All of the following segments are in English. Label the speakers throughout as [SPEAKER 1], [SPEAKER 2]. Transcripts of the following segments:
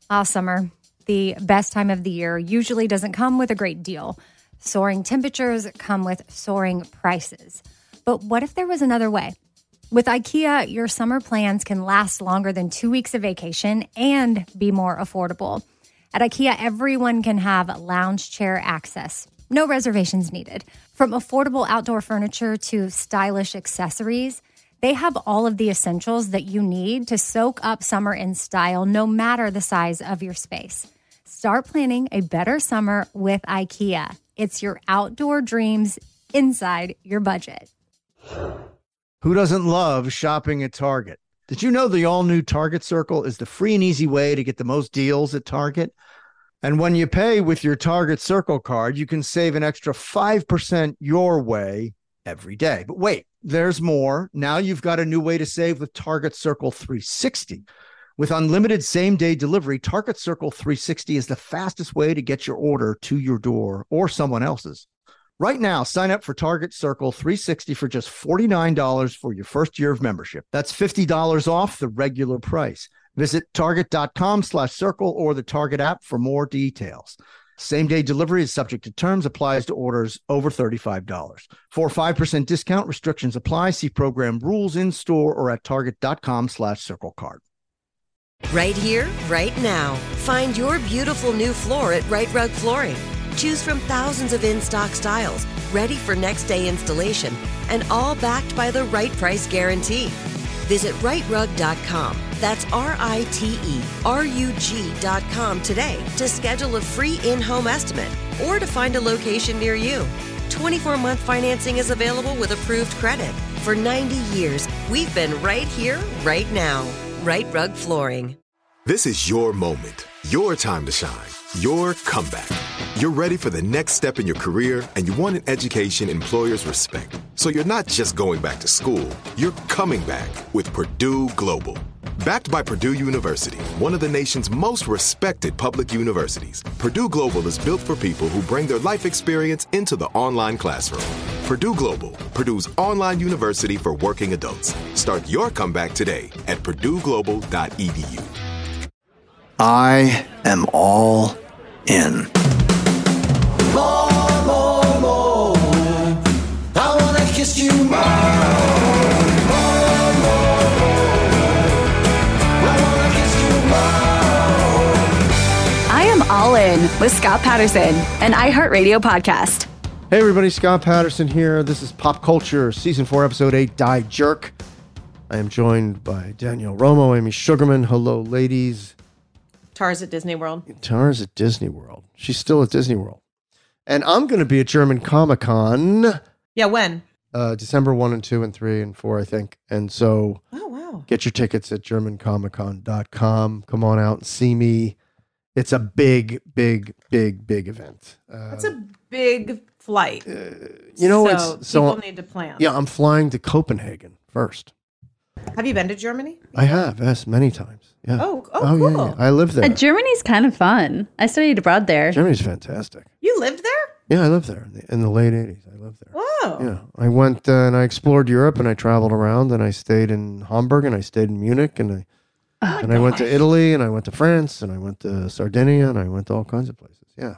[SPEAKER 1] Summer, the best time of the year, usually doesn't come with a great deal. Soaring temperatures come with soaring prices. But what if there was another way? With IKEA, your summer plans can last longer than 2 weeks of vacation and be more affordable. At IKEA, everyone can have lounge chair access. No reservations needed. From affordable outdoor furniture to stylish accessories, they have all of the essentials that you need to soak up summer in style, no matter the size of your space. Start planning a better summer with IKEA. It's your outdoor dreams inside your budget.
[SPEAKER 2] Who doesn't love shopping at Target? Did you know the all-new Target Circle is the free and easy way to get the most deals at Target? And when you pay with your Target Circle card, you can save an extra 5% your way every day. But wait, there's more. Now you've got a new way to save with Target Circle 360. With unlimited same-day delivery, Target Circle 360 is the fastest way to get your order to your door or someone else's. Right now, sign up for Target Circle 360 for just $49 for your first year of membership. That's $50 off the regular price. Visit target.com/circle or the Target app for more details. Same-day delivery is subject to terms, applies to orders over $35. For a 5% discount, restrictions apply. See program rules in store or at target.com/circlecard.
[SPEAKER 3] Right here, right now. Find your beautiful new floor at Right Rug Flooring. Choose from thousands of in-stock styles, ready for next day installation, and all backed by the right price guarantee. Visit rightrug.com. That's RITERUG.com today to schedule a free in-home estimate or to find a location near you. 24-month financing is available with approved credit. For 90 years, we've been right here, right now. Right Rug Flooring.
[SPEAKER 4] This is your moment, your time to shine, your comeback. You're ready for the next step in your career, and you want an education employers respect. So you're not just going back to school, you're coming back with Purdue Global. Backed by Purdue University, one of the nation's most respected public universities, Purdue Global is built for people who bring their life experience into the online classroom. Purdue Global, Purdue's online university for working adults. Start your comeback today at purdueglobal.edu.
[SPEAKER 5] I am all in.
[SPEAKER 6] More, more, more. I wanna kiss you more. More, more, more. I wanna kiss you more.
[SPEAKER 7] I am all in with Scott Patterson, an iHeartRadio podcast.
[SPEAKER 2] Hey everybody, Scott Patterson here. This is Pop Culture, Season 4, Episode 8, Die Jerk. I am joined by Danielle Romo, Amy Sugarman. Hello, ladies.
[SPEAKER 8] Tara's at Disney World.
[SPEAKER 2] Tara's at Disney World. She's still at Disney World. And I'm going to be at German Comic-Con.
[SPEAKER 8] Yeah, when?
[SPEAKER 2] December 1 and 2 and 3 and 4, I think. And so get your tickets at GermanComicCon.com. Come on out and see me. It's a big, big, big, big event.
[SPEAKER 8] That's a big flight.
[SPEAKER 2] So
[SPEAKER 8] people need to plan.
[SPEAKER 2] Yeah, I'm flying to Copenhagen first.
[SPEAKER 8] Have you been to Germany?
[SPEAKER 2] I have, yes, many times. Yeah.
[SPEAKER 8] Oh, cool.
[SPEAKER 2] Yeah. I live there.
[SPEAKER 7] Germany's kind of fun. I studied abroad there.
[SPEAKER 2] Germany's fantastic.
[SPEAKER 8] You lived there?
[SPEAKER 2] Yeah, I lived there in the late 80s. I lived there.
[SPEAKER 8] Wow.
[SPEAKER 2] Yeah. I went and I explored Europe and I traveled around and I stayed in Hamburg and I stayed in Munich and I went to Italy and I went to France and I went to Sardinia and I went to all kinds of places. Yeah.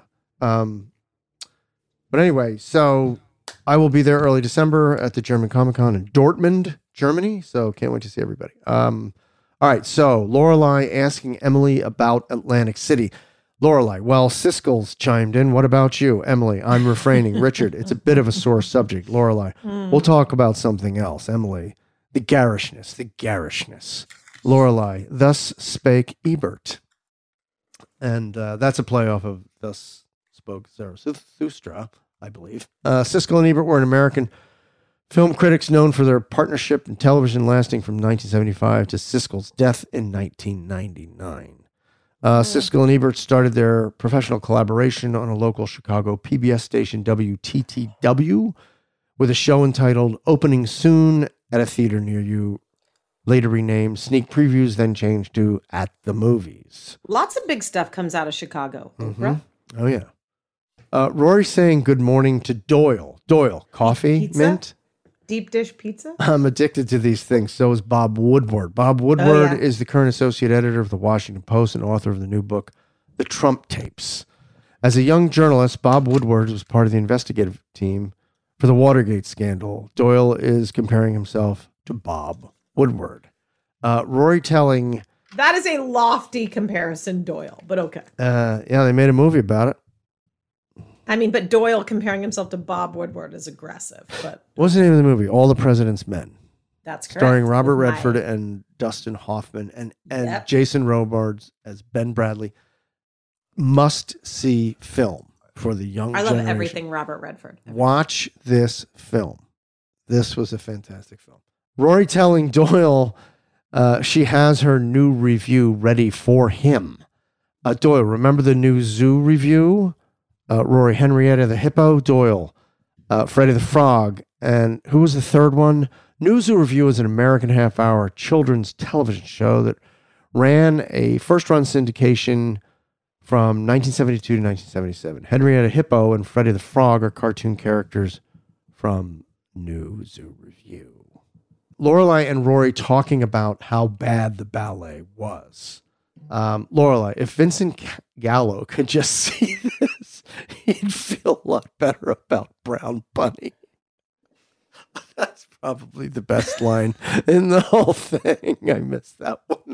[SPEAKER 2] But anyway, so I will be there early December at the German Comic-Con in Dortmund, Germany. So can't wait to see everybody. All right. So Lorelai asking Emily about Atlantic City. Lorelai, well, Siskel's chimed in. What about you? Emily, I'm refraining. Richard, it's a bit of a sore subject. Lorelai, we'll talk about something else. Emily, the garishness. Lorelai, thus spake Ebert. And that's a playoff of thus spoke Zarathustra, I believe. Siskel and Ebert were an American film critics known for their partnership in television lasting from 1975 to Siskel's death in 1999. Siskel and Ebert started their professional collaboration on a local Chicago PBS station, WTTW, with a show entitled Opening Soon at a Theater Near You, later renamed Sneak Previews, then changed to At the Movies.
[SPEAKER 8] Lots of big stuff comes out of Chicago.
[SPEAKER 2] Mm-hmm. Oh, yeah. Rory saying good morning to Doyle. Doyle, coffee,
[SPEAKER 8] Pizza?
[SPEAKER 2] mint?
[SPEAKER 8] Deep dish pizza?
[SPEAKER 9] I'm addicted to these things. So is Bob Woodward. Bob Woodward
[SPEAKER 8] yeah.
[SPEAKER 9] is the current associate editor of the Washington Post and author of the new book, The Trump Tapes. As a young journalist, Bob Woodward was part of the investigative team for the Watergate scandal. Doyle is comparing himself to Bob Woodward. Rory Telling.
[SPEAKER 8] That is a lofty comparison, Doyle, but okay.
[SPEAKER 9] Yeah, they made a movie about it.
[SPEAKER 8] I mean, but Doyle comparing himself to Bob Woodward is aggressive. But
[SPEAKER 9] What's the name of the movie? All the President's Men.
[SPEAKER 8] That's correct.
[SPEAKER 9] Starring Robert
[SPEAKER 8] With
[SPEAKER 9] Redford
[SPEAKER 8] my-
[SPEAKER 9] and Dustin Hoffman and
[SPEAKER 8] Yep.
[SPEAKER 9] Jason Robards as Ben Bradley. Must-see film for the young
[SPEAKER 8] I love
[SPEAKER 9] generation.
[SPEAKER 8] everything Robert Redford.
[SPEAKER 9] Watch this film. This was a fantastic film. Rory Telling Doyle, she has her new review ready for him. Doyle, remember the new Zoo review? Rory, Henrietta the Hippo, Doyle, Freddie the Frog, and who was the third one? New Zoo Review is an American half-hour children's television show that ran a first-run syndication from 1972 to 1977. Henrietta Hippo and Freddie the Frog are cartoon characters from New Zoo Review. Lorelai and Rory talking about how bad the ballet was. Lorelai, if Vincent Gallo could just see this, he'd feel a lot better about Brown Bunny. That's probably the best line in the whole thing. I missed that one.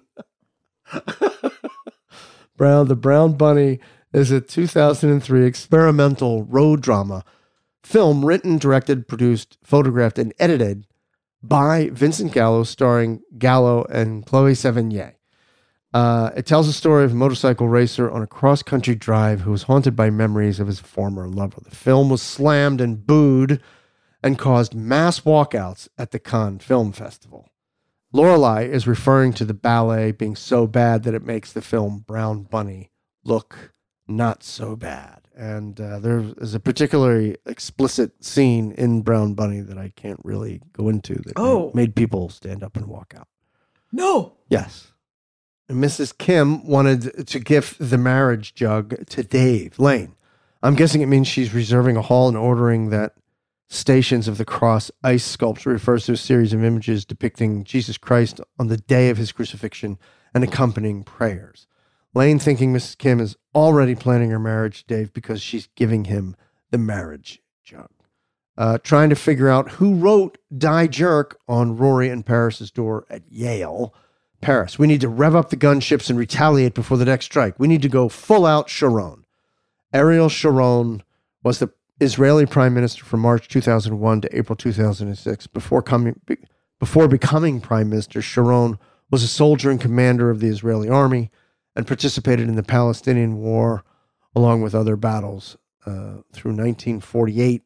[SPEAKER 9] The Brown Bunny is a 2003 experimental road drama film written, directed, produced, photographed, and edited by Vincent Gallo, starring Gallo and Chloe Sevigny. It tells the story of a motorcycle racer on a cross-country drive who was haunted by memories of his former lover. The film was slammed and booed and caused mass walkouts at the Cannes Film Festival. Lorelai is referring to the ballet being so bad that it makes the film Brown Bunny look not so bad. And there is a particularly explicit scene in Brown Bunny that I can't really go into that made people stand up and walk out.
[SPEAKER 8] No.
[SPEAKER 9] Yes. And Mrs. Kim wanted to gift the marriage jug to Dave Lane. I'm guessing it means she's reserving a hall and ordering that Stations of the Cross ice sculpture refers to a series of images depicting Jesus Christ on the day of his crucifixion and accompanying prayers. Lane thinking Mrs. Kim is already planning her marriage to Dave because she's giving him the marriage jug. Trying to figure out who wrote Die Jerk on Rory and Paris's door at Yale. Paris, we need to rev up the gunships and retaliate before the next strike. We need to go full out Sharon. Ariel Sharon was the Israeli prime minister from March 2001 to April 2006. Before becoming prime minister, Sharon was a soldier and commander of the Israeli army and participated in the Palestinian War along with other battles through 1948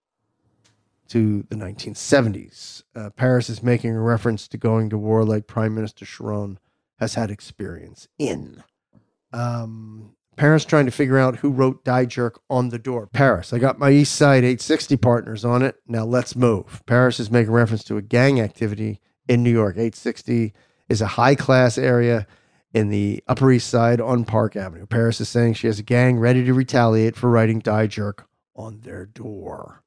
[SPEAKER 9] to the 1970s. Paris is making a reference to going to war like Prime Minister Sharon has had experience in. Paris trying to figure out who wrote Die Jerk on the door. Paris, I got my East Side 860 partners on it. Now let's move. Paris is making reference to a gang activity in New York. 860 is a high-class area in the Upper East Side on Park Avenue. Paris is saying she has a gang ready to retaliate for writing Die Jerk on their door.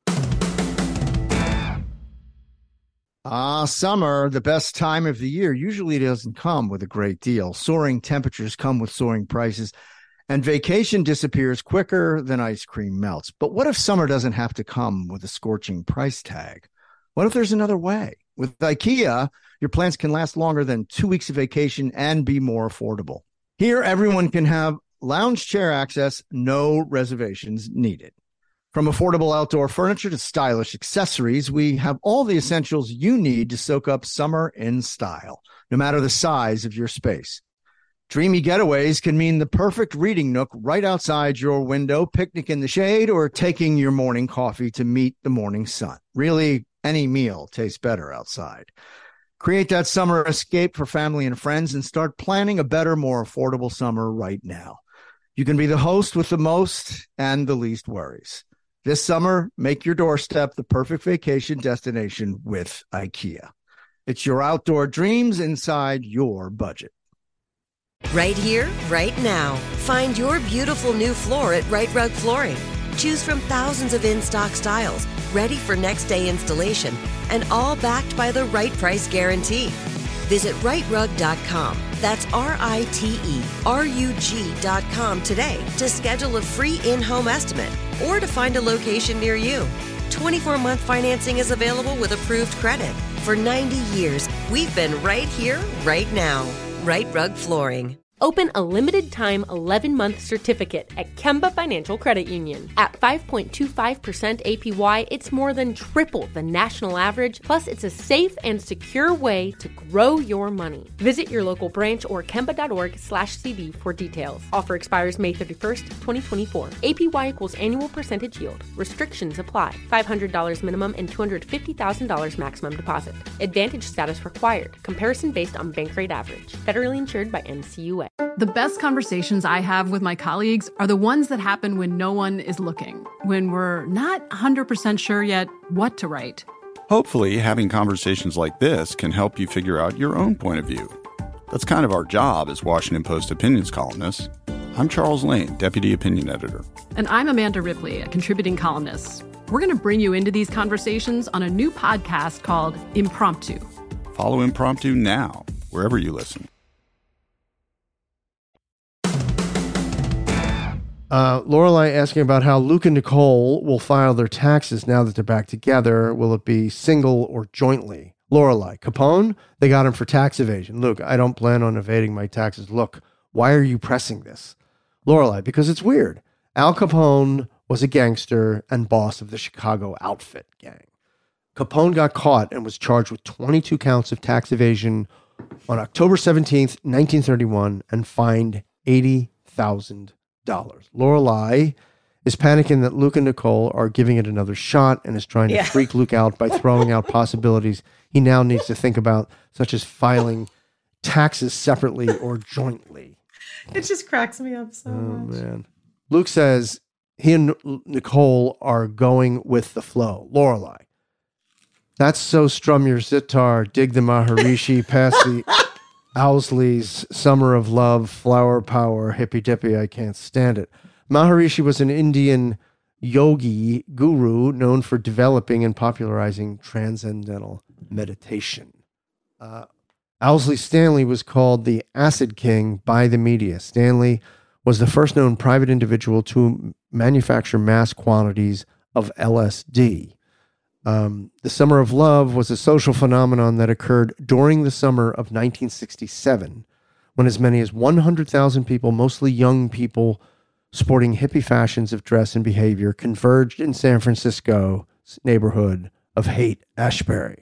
[SPEAKER 2] Summer, the best time of the year, usually doesn't come with a great deal. Soaring temperatures come with soaring prices, and vacation disappears quicker than ice cream melts. But what if summer doesn't have to come with a scorching price tag? What if there's another way? With IKEA, your plans can last longer than 2 weeks of vacation and be more affordable. Here, everyone can have lounge chair access, no reservations needed. From affordable outdoor furniture to stylish accessories, we have all the essentials you need to soak up summer in style, no matter the size of your space. Dreamy getaways can mean the perfect reading nook right outside your window, picnic in the shade, or taking your morning coffee to meet the morning sun. Really, any meal tastes better outside. Create that summer escape for family and friends and start planning a better, more affordable summer right now. You can be the host with the most and the least worries. This summer, make your doorstep the perfect vacation destination with IKEA. It's your outdoor dreams inside your budget.
[SPEAKER 3] Right here, right now. Find your beautiful new floor at Right Rug Flooring. Choose from thousands of in-stock styles, ready for next day installation, and all backed by the right price guarantee. Visit rightrug.com. That's RITERUG.com today to schedule a free in-home estimate or to find a location near you. 24-month financing is available with approved credit. For 90 years, we've been right here, right now. Right Rug Flooring.
[SPEAKER 10] Open a limited-time 11-month certificate at Kemba Financial Credit Union. At 5.25% APY, it's more than triple the national average, plus it's a safe and secure way to grow your money. Visit your local branch or kemba.org/cb for details. Offer expires May 31st, 2024. APY equals annual percentage yield. Restrictions apply. $500 minimum and $250,000 maximum deposit. Advantage status required. Comparison based on bank rate average. Federally insured by NCUA.
[SPEAKER 11] The best conversations I have with my colleagues are the ones that happen when no one is looking, when we're not 100% sure yet what to write.
[SPEAKER 12] Hopefully, having conversations like this can help you figure out your own point of view. That's kind of our job as Washington Post opinions columnists. I'm Charles Lane, Deputy Opinion Editor.
[SPEAKER 11] And I'm Amanda Ripley, a contributing columnist. We're going to bring you into these conversations on a new podcast called Impromptu.
[SPEAKER 12] Follow Impromptu now, wherever you listen.
[SPEAKER 9] Lorelai asking about how Luke and Nicole will file their taxes now that they're back together. Will it be single or jointly? Lorelai, Capone, they got him for tax evasion. Luke, I don't plan on evading my taxes. Look, why are you pressing this? Lorelai, because it's weird. Al Capone was a gangster and boss of the Chicago Outfit gang. Capone got caught and was charged with 22 counts of tax evasion on October 17th, 1931, and fined $80,000. Lorelai is panicking that Luke and Nicole are giving it another shot and is trying to freak Luke out by throwing out possibilities he now needs to think about, such as filing taxes separately or jointly.
[SPEAKER 8] It just cracks me up so much.
[SPEAKER 9] Man. Luke says he and Nicole are going with the flow. Lorelai, that's so strum your sitar, dig the Maharishi, pass the Owsley's Summer of Love, Flower Power, Hippy Dippy, I can't stand it. Maharishi was an Indian yogi guru known for developing and popularizing transcendental meditation. Owsley Stanley was called the Acid King by the media. Stanley was the first known private individual to manufacture mass quantities of LSD. The Summer of Love was a social phenomenon that occurred during the summer of 1967, when as many as 100,000 people, mostly young people, sporting hippie fashions of dress and behavior, converged in San Francisco's neighborhood of Haight-Ashbury.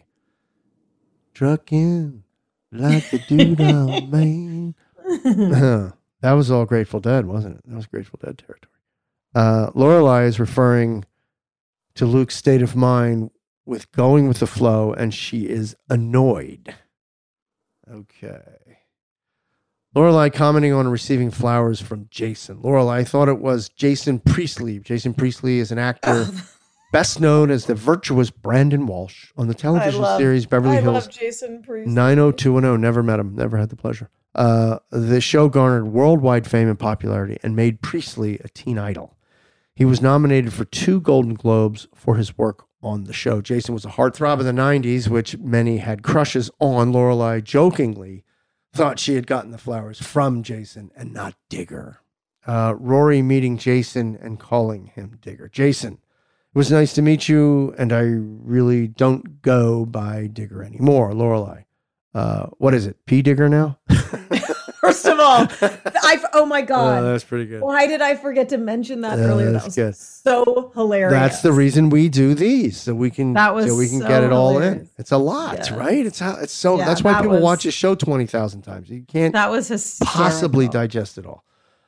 [SPEAKER 9] Truck in like a dude on Main. That was all Grateful Dead, wasn't it? That was Grateful Dead territory. Lorelai is referring to Luke's state of mind with going with the flow, and she is annoyed. Okay. Lorelai commenting on receiving flowers from Jason. Lorelai thought it was Jason Priestley. Jason Priestley is an actor best known as the virtuous Brandon Walsh on the television series Beverly Hills.
[SPEAKER 8] I love Jason Priestley.
[SPEAKER 9] 90210. Never met him. Never had the pleasure. The show garnered worldwide fame and popularity and made Priestley a teen idol. He was nominated for 2 Golden Globes for his work on the show. Jason was a heartthrob of the 90s, which many had crushes on. Lorelai jokingly thought she had gotten the flowers from Jason and not Digger. Rory meeting Jason and calling him Digger. Jason, it was nice to meet you, and I really don't go by Digger anymore. Lorelai, what is it, P. Digger now?
[SPEAKER 8] First of all, oh my God.
[SPEAKER 9] That's pretty good.
[SPEAKER 8] Why did I forget to mention that earlier? That was
[SPEAKER 9] good.
[SPEAKER 8] So hilarious.
[SPEAKER 9] That's the reason we do these, so we can get it all hilarious. In. It's a lot, right? It's so. That's why people watch a show 20,000 times. You can't.
[SPEAKER 8] That was hysterical.
[SPEAKER 9] Possibly digest it all.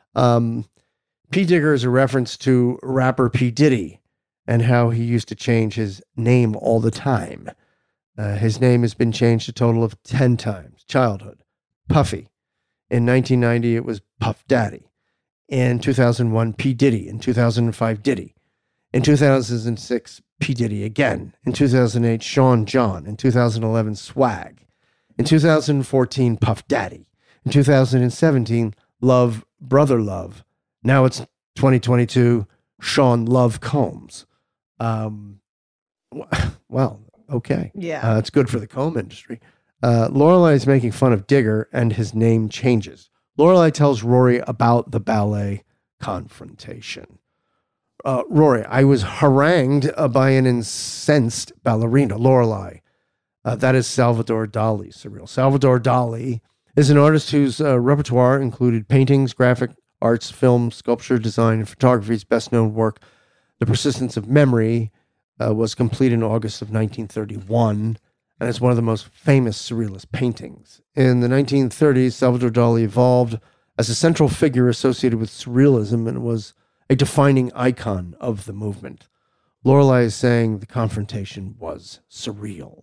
[SPEAKER 9] P. Digger is a reference to rapper P. Diddy and how he used to change his name all the time. His name has been changed a total of 10 times. Childhood, Puffy. In 1990, it was Puff Daddy. In 2001, P. Diddy. In 2005, Diddy. In 2006, P. Diddy again. In 2008, Sean John. In 2011, Swag. In 2014, Puff Daddy. In 2017, Love, Brother Love. Now it's 2022, Sean Love Combs. Well, okay.
[SPEAKER 8] Yeah.
[SPEAKER 9] It's good for the comb industry. Lorelai is making fun of Digger and his name changes. Lorelai tells Rory about the ballet confrontation. Rory, I was harangued by an incensed ballerina, Lorelai. That is Salvador Dali, surreal. Salvador Dali is an artist whose repertoire included paintings, graphic arts, film, sculpture, design, and photography. His best-known work, The Persistence of Memory, was complete in August of 1931, and it's one of the most famous surrealist paintings. In the 1930s, Salvador Dali evolved as a central figure associated with surrealism and was a defining icon of the movement. Lorelai is saying the confrontation was surreal.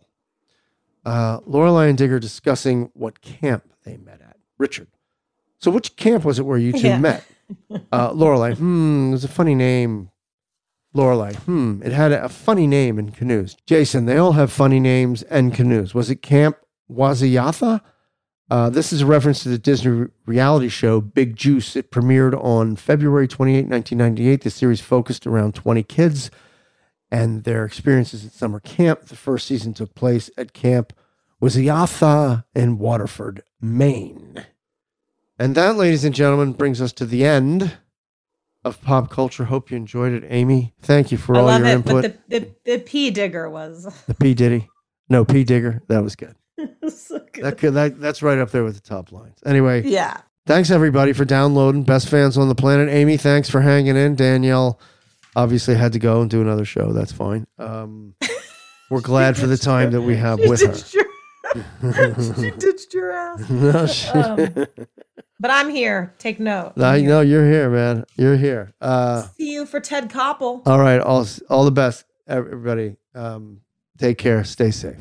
[SPEAKER 9] Lorelai and Digger discussing what camp they met at. Richard, so which camp was it where you two met? Lorelai, it was a funny name. Lorelai, it had a funny name in canoes. Jason, they all have funny names and canoes. Was it Camp Waziyatha? This is a reference to the Disney reality show Big Juice. It premiered on February 28, 1998. The series focused around 20 kids and their experiences at summer camp. The first season took place at Camp Waziyatha in Waterford, Maine. And that, ladies and gentlemen, brings us to the end of pop culture. Hope you enjoyed it, Amy. Thank you for all your input.
[SPEAKER 8] But the P Digger was
[SPEAKER 9] the P Diddy. No, P Digger. That was good.
[SPEAKER 8] so good.
[SPEAKER 9] That's right up there with the top lines. Anyway,
[SPEAKER 8] yeah.
[SPEAKER 9] Thanks everybody for downloading. Best fans on the planet. Amy, thanks for hanging in. Danielle obviously had to go and do another show. That's fine. We're glad for the time that we have with her.
[SPEAKER 8] She ditched your ass.
[SPEAKER 9] No,
[SPEAKER 8] but I'm here. Take note.
[SPEAKER 9] I know you're here, man. You're here.
[SPEAKER 8] See you for Ted Koppel.
[SPEAKER 9] All right. All the best, everybody. Take care. Stay safe.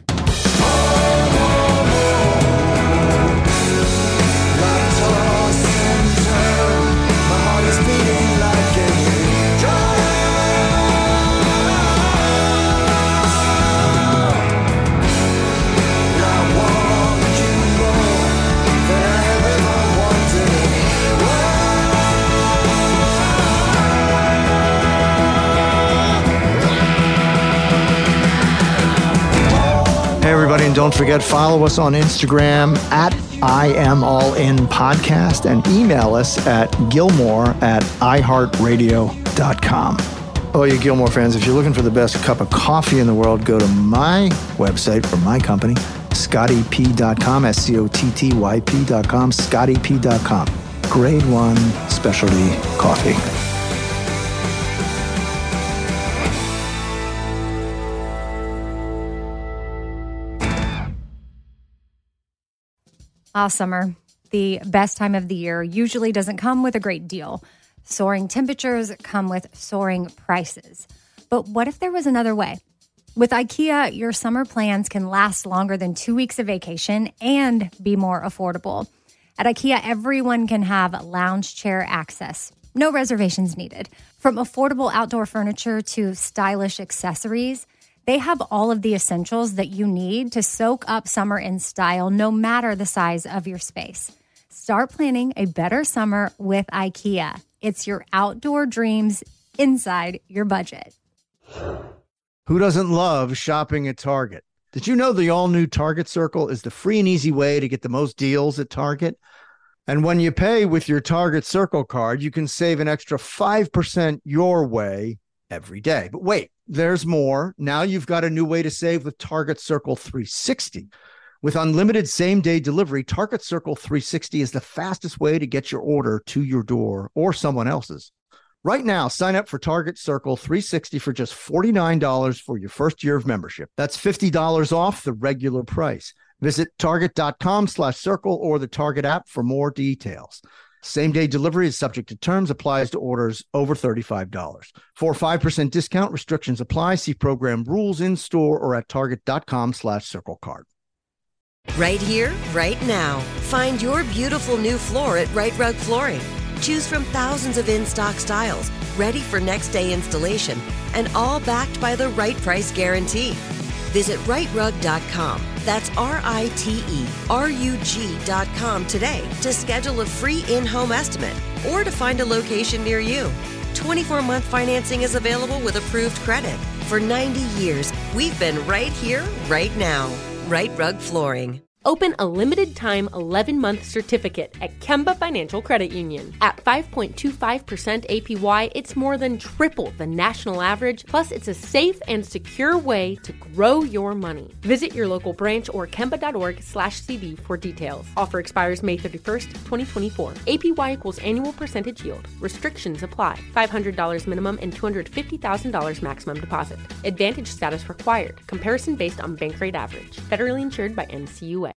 [SPEAKER 2] Hey, everybody, and don't forget, follow us on Instagram at IamAllInPodcast and email us at Gilmore@iHeartRadio.com. Oh, you Gilmore fans, if you're looking for the best cup of coffee in the world, go to my website for my company, ScottyP.com, SCOTTYP.com, ScottyP.com. Grade 1 specialty coffee.
[SPEAKER 1] Summer, the best time of the year, usually doesn't come with a great deal. Soaring temperatures come with soaring prices. But what if there was another way? With IKEA, your summer plans can last longer than 2 weeks of vacation and be more affordable. At IKEA, everyone can have lounge chair access. No reservations needed. From affordable outdoor furniture to stylish accessories, they have all of the essentials that you need to soak up summer in style, no matter the size of your space. Start planning a better summer with IKEA. It's your outdoor dreams inside your budget.
[SPEAKER 2] Who doesn't love shopping at Target? Did you know the all-new Target Circle is the free and easy way to get the most deals at Target? And when you pay with your Target Circle card, you can save an extra 5% your way every day. But wait, there's more. Now you've got a new way to save with Target Circle 360. With unlimited same-day delivery, Target Circle 360 is the fastest way to get your order to your door or someone else's. Right now, sign up for Target Circle 360 for just $49 for your first year of membership. That's $50 off the regular price. Visit target.com/circle or the Target app for more details. Same-day delivery is subject to terms, applies to orders over $35. For a 5% discount, restrictions apply. See program rules in store or at target.com/circle card.
[SPEAKER 3] Right here, right now. Find your beautiful new floor at Right Rug Flooring. Choose from thousands of in-stock styles, ready for next day installation, and all backed by the right price guarantee. Visit rightrug.com. That's RITERUG.com today to schedule a free in-home estimate or to find a location near you. 24-month financing is available with approved credit. For 90 years, we've been right here, right now. Right Rug Flooring.
[SPEAKER 10] Open a limited-time 11-month certificate at Kemba Financial Credit Union. At 5.25% APY, it's more than triple the national average, plus it's a safe and secure way to grow your money. Visit your local branch or kemba.org/cd for details. Offer expires May 31st, 2024. APY equals annual percentage yield. Restrictions apply. $500 minimum and $250,000 maximum deposit. Advantage status required. Comparison based on bank rate average. Federally insured by NCUA.